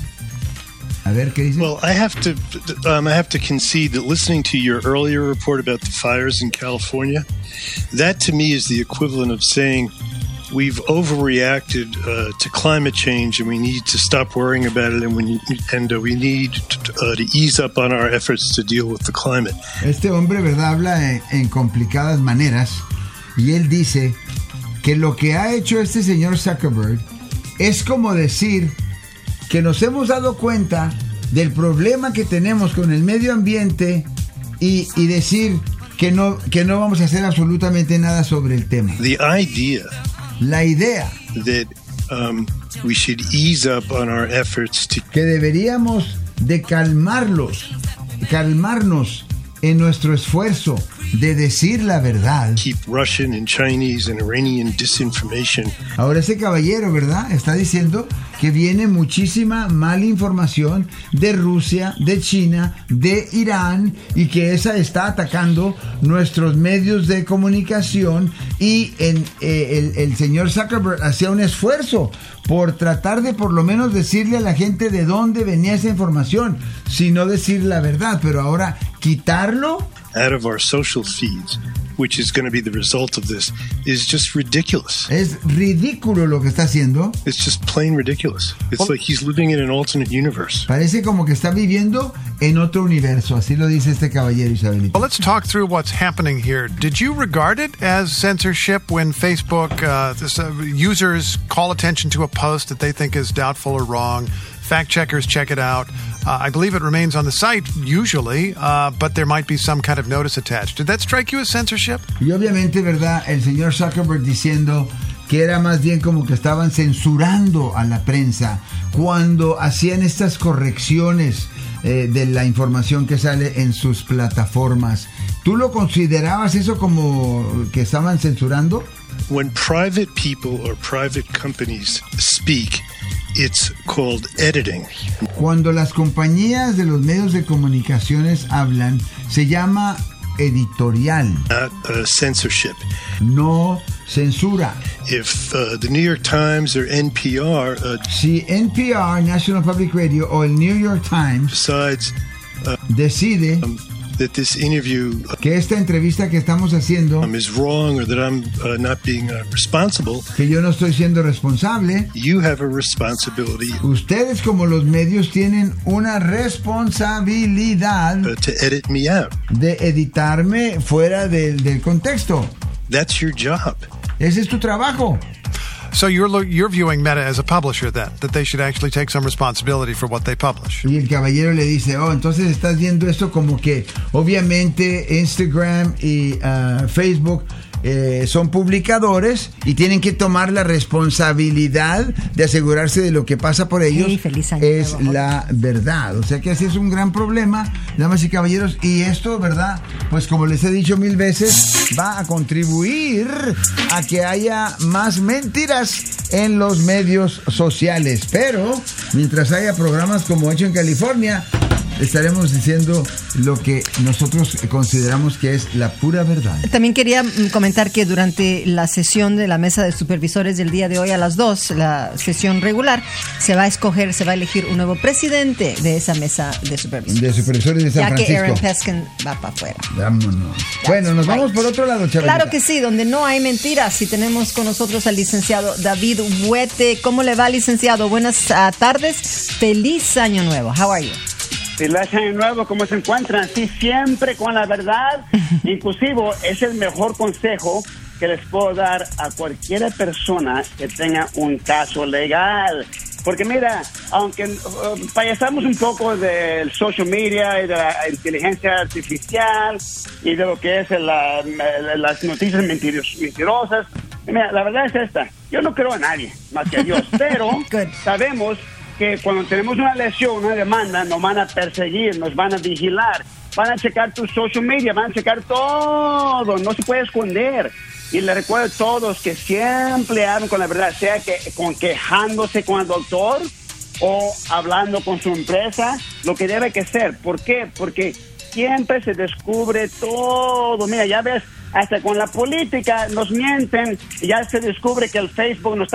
A ver, ¿qué dice? Well, I have to concede that listening to your earlier report about the fires in California, that to me is the equivalent of saying we've overreacted to climate change and we need to stop worrying about it, and we need to ease up on our efforts to deal with the climate. Este hombre, ¿verdad?, habla en complicadas maneras, y él dice que lo que ha hecho este señor Zuckerberg es como decir que nos hemos dado cuenta del problema que tenemos con el medio ambiente y decir que no vamos a hacer absolutamente nada sobre el tema. The idea la idea that we should ease up on our efforts to que deberíamos de calmarnos en nuestro esfuerzo de decir la verdad. keep Russian and Chinese and Iranian disinformation. Ahora ese caballero, ¿verdad?, está diciendo que viene muchísima mala información de Rusia, de China, de Irán, y que esa está atacando nuestros medios de comunicación, y el señor Zuckerberg hacía un esfuerzo por tratar de por lo menos decirle a la gente de dónde venía esa información, sino decir la verdad, pero ahora quitarlo out of our social feeds, which is going to be the result of this, is just ridiculous. Es ridículo lo que está haciendo. It's just plain ridiculous. It's like he's living in an alternate universe. Parece como que está viviendo en otro universo, así lo dice este caballero, Isabelita. Well, let's talk through what's happening here. Did you regard it as censorship when Facebook users call attention to a post that they think is doubtful or wrong? Fact checkers check it out. I believe it remains on the site usually, but there might be some kind of notice attached. Did that strike you as censorship? Y obviamente, ¿verdad?, el señor Zuckerberg diciendo que era más bien como que estaban censurando a la prensa cuando hacían estas correcciones de la información que sale en sus plataformas. ¿Tú lo considerabas eso como que estaban censurando? When private people or private companies speak, it's called editing. Cuando las compañías de los medios de comunicaciones hablan, se llama editorial. Not censorship. No censura. If the New York Times or NPR si NPR, National Public Radio, o el New York Times decides decide that this interview que esta entrevista que estamos haciendo is wrong, or that I'm not being responsible, que yo no estoy siendo responsable, you have a responsibility. Ustedes como los medios tienen una responsabilidad To edit me out. de editarme fuera del contexto. That's your job. Ese es tu trabajo. So you're viewing Meta as a publisher then, that they should actually take some responsibility for what they publish. Y el caballero le dice, entonces estás viendo esto como que obviamente Instagram y Facebook son publicadores y tienen que tomar la responsabilidad de asegurarse de lo que pasa por ellos. Sí, feliz año es nuevo. la verdad. O sea que así es un gran problema, damas y caballeros, y esto, ¿verdad?, pues como les he dicho 1000 veces, va a contribuir a que haya más mentiras en los medios sociales. Pero mientras haya programas como Hecho en California, estaremos diciendo lo que nosotros consideramos que es la pura verdad. También quería comentar que durante la sesión de la mesa de supervisores del día de hoy a las 2, la sesión regular, se va a elegir un nuevo presidente de esa mesa de supervisores. De supervisores de San Francisco. Ya que Aaron Peskin va para afuera. Vámonos. Bueno, nos vamos por otro lado, Chabelita. Claro que sí, donde no hay mentiras. Y tenemos con nosotros al licenciado David Huete. ¿Cómo le va, licenciado? Buenas tardes. Feliz año nuevo. How are you? Feliz año nuevo, ¿cómo se encuentran? Sí, siempre con la verdad. Inclusive es el mejor consejo que les puedo dar a cualquier persona que tenga un caso legal. Porque mira, aunque payasamos un poco del social media y de la inteligencia artificial y de lo que es las noticias mentirosas, mira, la verdad es esta. Yo no creo a nadie más que a Dios, pero sabemos que cuando tenemos una lesión, una demanda, nos van a perseguir, nos van a vigilar, van a checar tu social media, van a checar todo, no se puede esconder. Y les recuerdo a todos que siempre hablen con la verdad, sea que quejándose con el doctor o hablando con su empresa, lo que debe que ser. ¿Por qué? Porque siempre se descubre todo. Mira, ya ves, hasta con la política nos mienten, ya se descubre que el Facebook no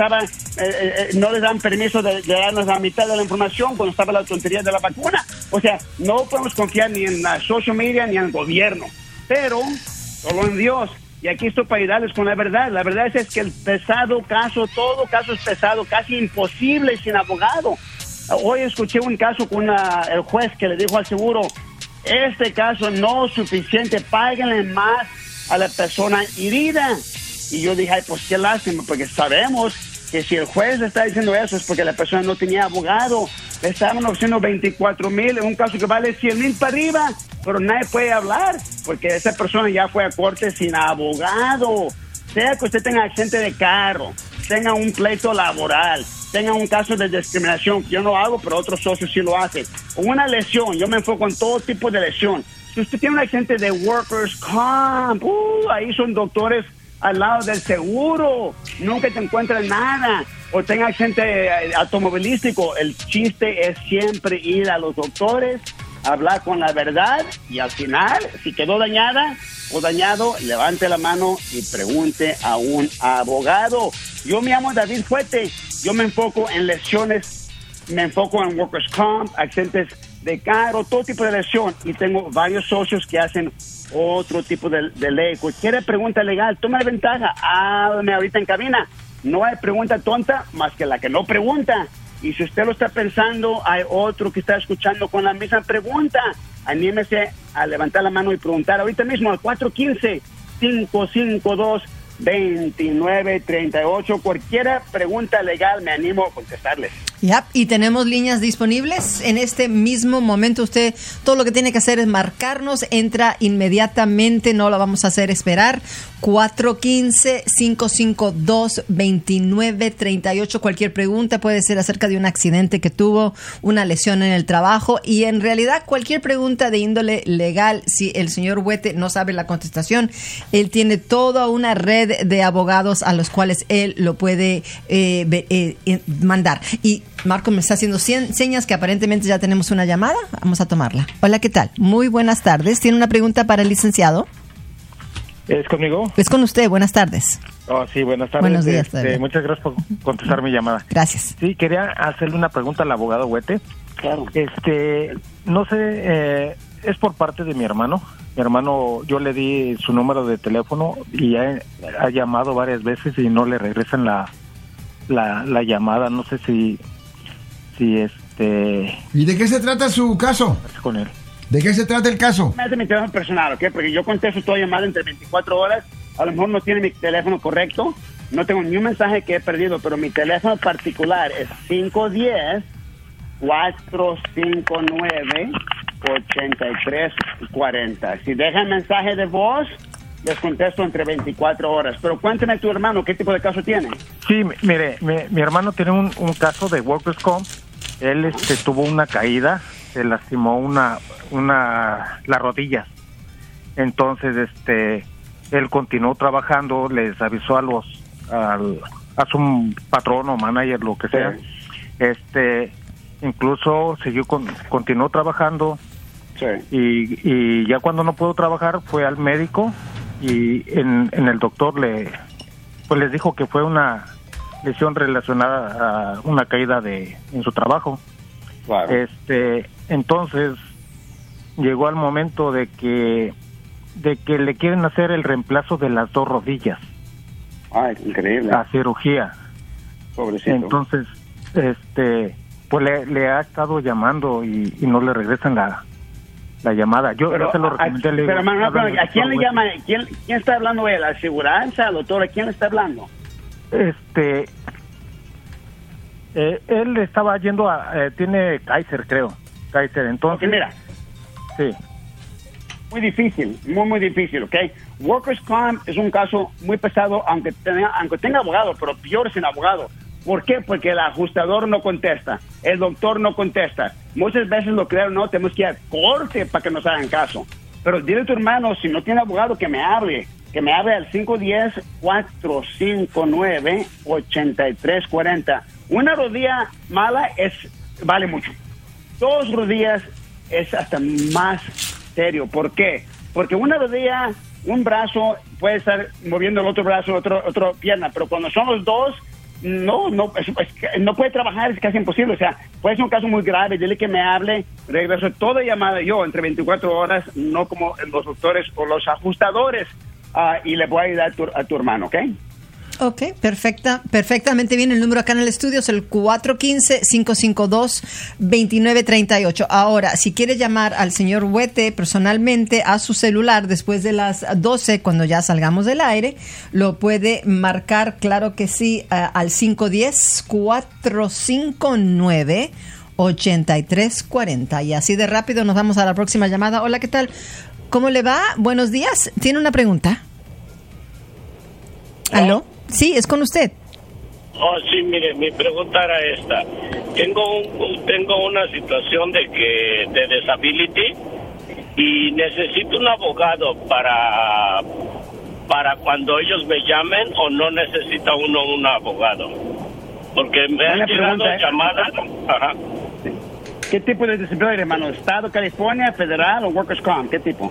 les dan permiso de darnos la mitad de la información cuando estaba la tontería de la vacuna. O sea, no podemos confiar ni en la social media ni en el gobierno, pero solo en Dios. Y aquí estoy para ayudarles con la verdad. La verdad es que todo caso es pesado, casi imposible sin abogado. Hoy escuché un caso con el juez que le dijo al seguro, este caso no es suficiente, páguenle más a la persona herida. Y yo dije, pues qué lástima, porque sabemos que si el juez le está diciendo eso es porque la persona no tenía abogado. Le estaban ofreciendo 24,000 en un caso que vale 100,000 para arriba, pero nadie puede hablar porque esa persona ya fue a corte sin abogado. Sea que usted tenga accidente de carro, tengan un pleito laboral, tengan un caso de discriminación, que yo no hago, pero otros socios sí lo hacen, o una lesión, yo me enfoco en todo tipo de lesión. Si usted tiene un accidente de workers comp, ahí son doctores al lado del seguro, nunca te encuentran nada. O tenga accidente automovilístico, el chiste es siempre ir a los doctores, hablar con la verdad, y al final, si quedó dañada o dañado, levante la mano y pregunte a un abogado. Yo me llamo David Fuete, yo me enfoco en lesiones, me enfoco en workers comp, accidentes de carro, todo tipo de lesión, y tengo varios socios que hacen otro tipo de ley. Cualquier pregunta legal, toma ventaja, háblame ahorita en cabina. No hay pregunta tonta más que la que no pregunta. Y si usted lo está pensando, hay otro que está escuchando con la misma pregunta. Anímese a levantar la mano y preguntar ahorita mismo al 415-552-2938. Cualquier pregunta legal me animo a contestarles. Y tenemos líneas disponibles en este mismo momento. Usted todo lo que tiene que hacer es marcarnos, entra inmediatamente, no lo vamos a hacer esperar. 415-552-2938. Cualquier pregunta puede ser acerca de un accidente que tuvo, una lesión en el trabajo, y en realidad cualquier pregunta de índole legal. Si el señor Huete no sabe la contestación, él tiene toda una red de abogados a los cuales él lo puede mandar. Y Marco me está haciendo señas que aparentemente ya tenemos una llamada. Vamos a tomarla. Hola, ¿qué tal? Muy buenas tardes. ¿Tiene una pregunta para el licenciado? ¿Es conmigo? Es con usted. Buenas tardes. Oh, sí, buenas tardes. Buenos días. Muchas gracias por contestar mi llamada. Gracias. Sí, quería hacerle una pregunta al abogado Huete. Claro. No sé, es por parte de mi hermano. Mi hermano, yo le di su número de teléfono y ha llamado varias veces y no le regresan la llamada. No sé si ¿Y de qué se trata su caso? Con él. ¿De qué se trata el caso? Me hace mi teléfono personal, ¿ok? Porque yo contesto toda llamada entre 24 horas. A lo mejor no tiene mi teléfono correcto. No tengo ni un mensaje que he perdido, pero mi teléfono particular es 510-459-8340. Si dejan mensaje de voz, les contesto entre 24 horas. Pero cuéntame tu hermano, ¿qué tipo de caso tiene? Sí, mire, mi hermano tiene un caso de workers comp. Él tuvo una caída, se lastimó las rodillas. Entonces, él continuó trabajando, les avisó a su patrón o manager, lo que sea. Incluso continuó trabajando. Sí. Y ya cuando no pudo trabajar, fue al médico y en el doctor les dijo que fue una lesión relacionada a una caída en su trabajo. Claro. Entonces llegó al momento de que le quieren hacer el reemplazo de las dos rodillas. Ay, increíble. La cirugía. Pobrecito. Entonces, pues le ha estado llamando y no le regresan la llamada. Yo se lo recomendé. Pero ¿a quién le llama? ¿Quién está hablando él? ¿La aseguranza, doctor? ¿A quién le está hablando? Él estaba yendo tiene Kaiser, creo. Kaiser, entonces. Okay, mira. Sí. Muy difícil, muy difícil, ¿ok? Workers' Comp es un caso muy pesado, aunque tenga abogado, pero peor sin abogado. ¿Por qué? Porque el ajustador no contesta, el doctor no contesta. Muchas veces lo crean, no, tenemos que ir a corte para que nos hagan caso. Pero dile a tu hermano, si no tiene abogado, que me hable al 510-459-8340. Una rodilla mala vale mucho. 2 rodillas es hasta más serio. ¿Por qué? Porque una rodilla, un brazo, puede estar moviendo el otro brazo, otra pierna, pero cuando son los dos, no puede trabajar, es casi imposible. O sea, puede ser un caso muy grave. Dile que me hable, regreso toda llamada yo entre 24 horas, no como los doctores o los ajustadores, y le voy a ayudar a tu hermano, ¿ok? Ok, perfectamente bien. El número acá en el estudio es el 415-552-2938. Ahora, si quiere llamar al señor Huete personalmente a su celular después de las 12, cuando ya salgamos del aire, lo puede marcar, claro que sí, al 510-459-8340. Y así de rápido nos vamos a la próxima llamada. Hola, ¿qué tal? ¿Cómo le va? Buenos días. ¿Tiene una pregunta? ¿Aló? Sí, es con usted. Oh, sí, mire, mi pregunta era esta. Tengo una situación de disability y necesito un abogado para cuando ellos me llamen, o no necesita uno un abogado. Porque me han llegado llamadas. Ajá. ¿Qué tipo de desempleo, hermano? ¿Estado, California, federal o Workers' Comp? ¿Qué tipo?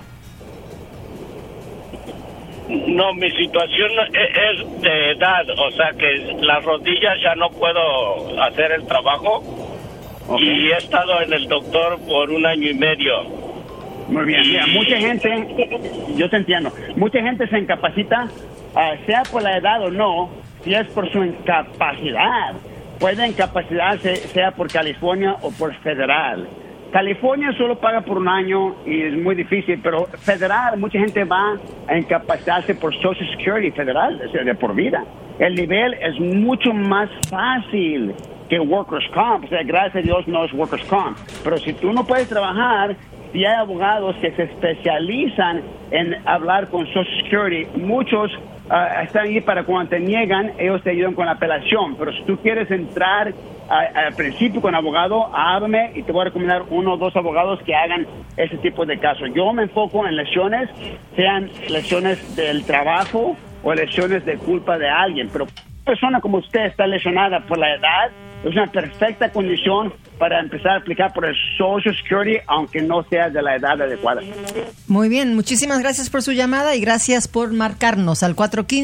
No, mi situación es de edad, o sea que las rodillas ya no puedo hacer el trabajo. Okay. Y he estado en el doctor por 1 año y medio. Muy bien, mira, mucha gente, yo te entiendo, mucha gente se incapacita, sea por la edad o no, si es por su incapacidad. Puede incapacitarse, sea por California o por federal. California solo paga por 1 año y es muy difícil, pero federal, mucha gente va a incapacitarse por Social Security federal, es de por vida. El nivel es mucho más fácil que Workers' Comp, o sea, gracias a Dios no es Workers' Comp. Pero si tú no puedes trabajar, si hay abogados que se especializan en hablar con Social Security, muchos están ahí para cuando te niegan, ellos te ayudan con la apelación. Pero si tú quieres entrar al principio con abogado, háblame y te voy a recomendar 1 o 2 abogados que hagan ese tipo de casos. Yo me enfoco en lesiones, sean lesiones del trabajo o lesiones de culpa de alguien. Pero una persona como usted está lesionada por la edad, es una perfecta condición para empezar a aplicar por el Social Security, aunque no sea de la edad adecuada. Muy bien, muchísimas gracias por su llamada y gracias por marcarnos al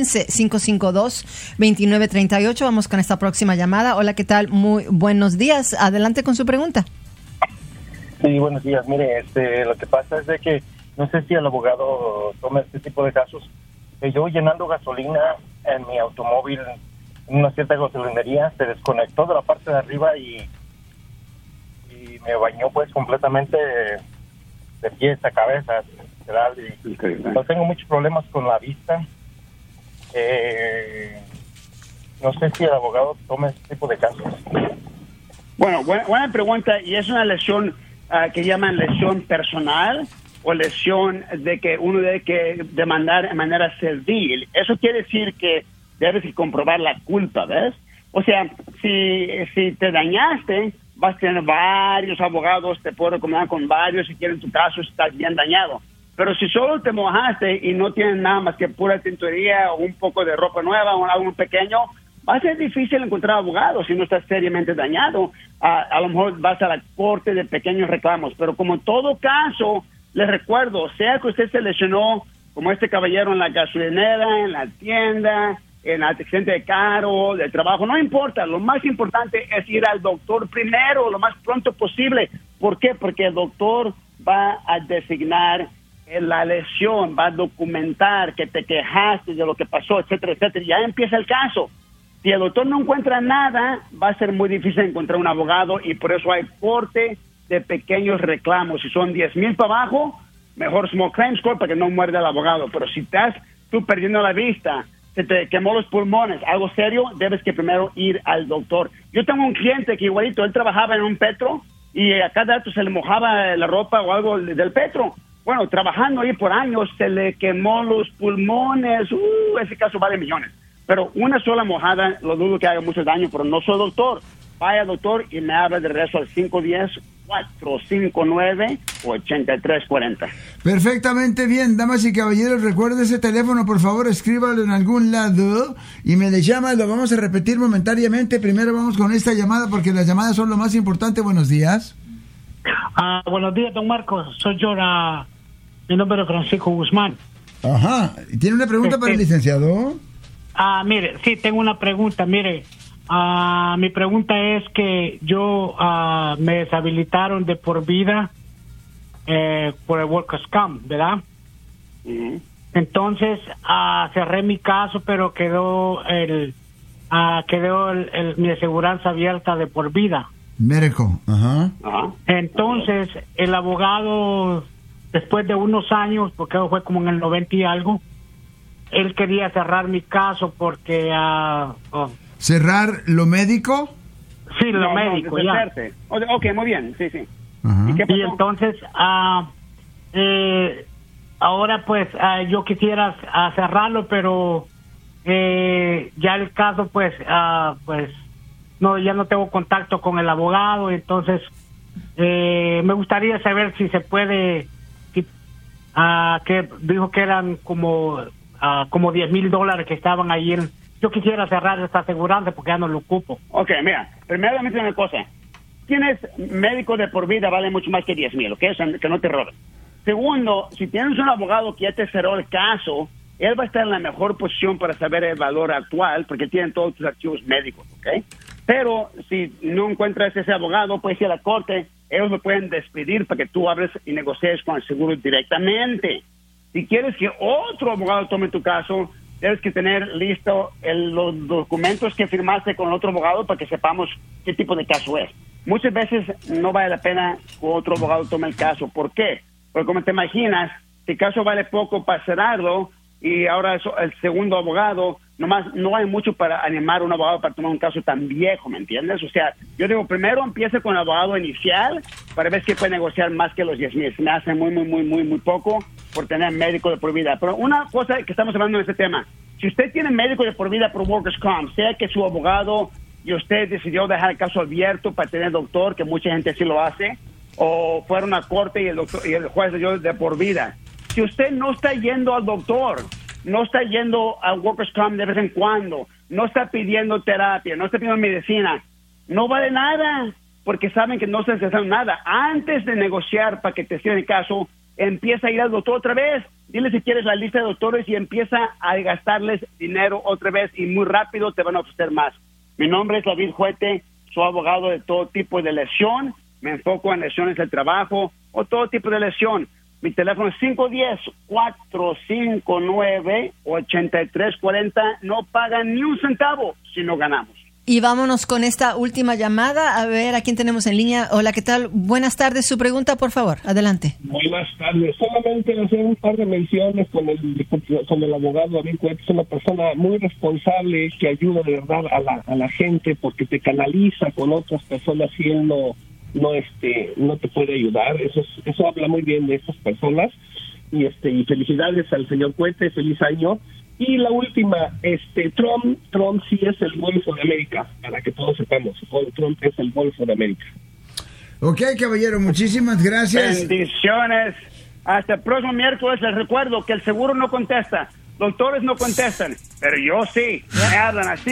415-552-2938. Vamos con esta próxima llamada. Hola, ¿qué tal? Muy buenos días. Adelante con su pregunta. Sí, buenos días. Mire, lo que pasa es de que no sé si el abogado toma este tipo de casos. Yo llenando gasolina en mi automóvil en una cierta gasolinería, se desconectó de la parte de arriba y me bañó pues completamente de pies a cabeza, literal, y no tengo muchos problemas con la vista. No sé si el abogado toma este tipo de casos. Bueno, buena pregunta, y es una lesión que llaman lesión personal o lesión de que uno debe que demandar de manera civil. Eso quiere decir que debes comprobar la culpa, ¿ves? O sea, si te dañaste, vas a tener varios abogados, te puedo recomendar con varios si quieren tu caso, estás bien dañado. Pero si solo te mojaste y no tienes nada más que pura tintorería o un poco de ropa nueva o algo pequeño, va a ser difícil encontrar abogados si no estás seriamente dañado. A lo mejor vas a la corte de pequeños reclamos. Pero como en todo caso, les recuerdo, sea que usted se lesionó, como este caballero en la gasolinera, en la tienda, en el accidente de carro, del trabajo, no importa. Lo más importante es ir al doctor primero, lo más pronto posible. ¿Por qué? Porque el doctor va a designar la lesión, va a documentar que te quejaste de lo que pasó, etcétera, etcétera. Ya empieza el caso. Si el doctor no encuentra nada, va a ser muy difícil encontrar un abogado y por eso hay corte de pequeños reclamos. Si son 10,000 para abajo, mejor small claims court para que no muerda el abogado. Pero si estás tú perdiendo la vista, se te quemó los pulmones, algo serio, debes que primero ir al doctor. Yo tengo un cliente que igualito, él trabajaba en un petro y a cada rato se le mojaba la ropa o algo del petro. Bueno, trabajando ahí por años, se le quemó los pulmones. Ese caso vale millones. Pero una sola mojada, lo dudo que haga mucho daño, pero no soy doctor. Vaya, doctor, y me habla de regreso al 510-459-8340. Perfectamente bien, damas y caballeros, recuerde ese teléfono, por favor, escríbalo en algún lado y me le llama, lo vamos a repetir momentáneamente. Primero vamos con esta llamada porque las llamadas son lo más importante. Buenos días. Buenos días, don Marcos. Soy yo, mi nombre es Francisco Guzmán. Ajá, ¿tiene una pregunta para el licenciado? Mire, sí, tengo una pregunta, mire. Mi pregunta es que yo me deshabilitaron de por vida por el Workers' Comp, ¿verdad? Uh-huh. Entonces cerré mi caso, pero quedó mi aseguranza abierta de por vida. Médico, ajá. Entonces el abogado, después de unos años, porque fue como en el 90 y algo, él quería cerrar mi caso porque ¿cerrar lo médico? Sí, lo médico, ya. Ok, muy bien, sí, sí. ¿Y qué pasó? Y entonces, ahora pues yo quisiera cerrarlo, pero ya el caso, pues, no, ya no tengo contacto con el abogado, entonces me gustaría saber si se puede, que dijo que eran como $10,000 que estaban ahí. Yo quisiera cerrar esta aseguranza porque ya no lo ocupo. Ok, mira, primeramente una cosa. Tienes médico de por vida, vale mucho más que 10,000, ¿ok? O sea, que no te roben. Segundo, si tienes un abogado que ya te cerró el caso, él va a estar en la mejor posición para saber el valor actual porque tiene todos tus archivos médicos, ¿ok? Pero si no encuentras ese abogado, puedes ir a la corte, ellos lo pueden despedir para que tú hables y negocies con el seguro directamente. Si quieres que otro abogado tome tu caso, tienes que tener listo los documentos que firmaste con el otro abogado para que sepamos qué tipo de caso es. Muchas veces no vale la pena que otro abogado tome el caso. ¿Por qué? Porque como te imaginas, si el caso vale poco para cerrarlo y ahora el segundo abogado, nomás no hay mucho para animar a un abogado para tomar un caso tan viejo, ¿me entiendes? O sea, yo digo, primero empieza con el abogado inicial para ver si puede negociar más que los 10,000. Me hace muy poco por tener médico de por vida. Pero una cosa que estamos hablando de este tema, si usted tiene médico de por vida por Workers' Comp, sea que su abogado y usted decidió dejar el caso abierto para tener doctor, que mucha gente sí lo hace, o fueron a corte y el juez le dio de por vida. Si usted no está yendo al doctor, no está yendo al Workers' Comp de vez en cuando, no está pidiendo terapia, no está pidiendo medicina, no vale nada, porque saben que no se necesita nada. Antes de negociar para que te cierren el caso, empieza a ir al doctor otra vez. Dile si quieres la lista de doctores y empieza a gastarles dinero otra vez y muy rápido te van a ofrecer más. Mi nombre es David Huete, soy abogado de todo tipo de lesión, me enfoco en lesiones del trabajo o todo tipo de lesión. Mi teléfono es 510-459-8340. No pagan ni un centavo si no ganamos. Y vámonos con esta última llamada. A ver, ¿a quién tenemos en línea? Hola, ¿qué tal? Buenas tardes. Su pregunta, por favor. Adelante. Buenas tardes. Solamente hacer un par de menciones con el abogado David Huete. Es una persona muy responsable que ayuda de verdad a la gente porque te canaliza con otras personas y él no te puede ayudar. Eso habla muy bien de estas personas. Y felicidades al señor Huete. Feliz año. Y la última, Trump sí es el Golfo de América, para que todos sepamos. Trump es el Golfo de América. Ok, caballero, muchísimas gracias. Bendiciones. Hasta el próximo miércoles. Les recuerdo que el seguro no contesta, doctores no contestan, pero yo sí. Me hablan así.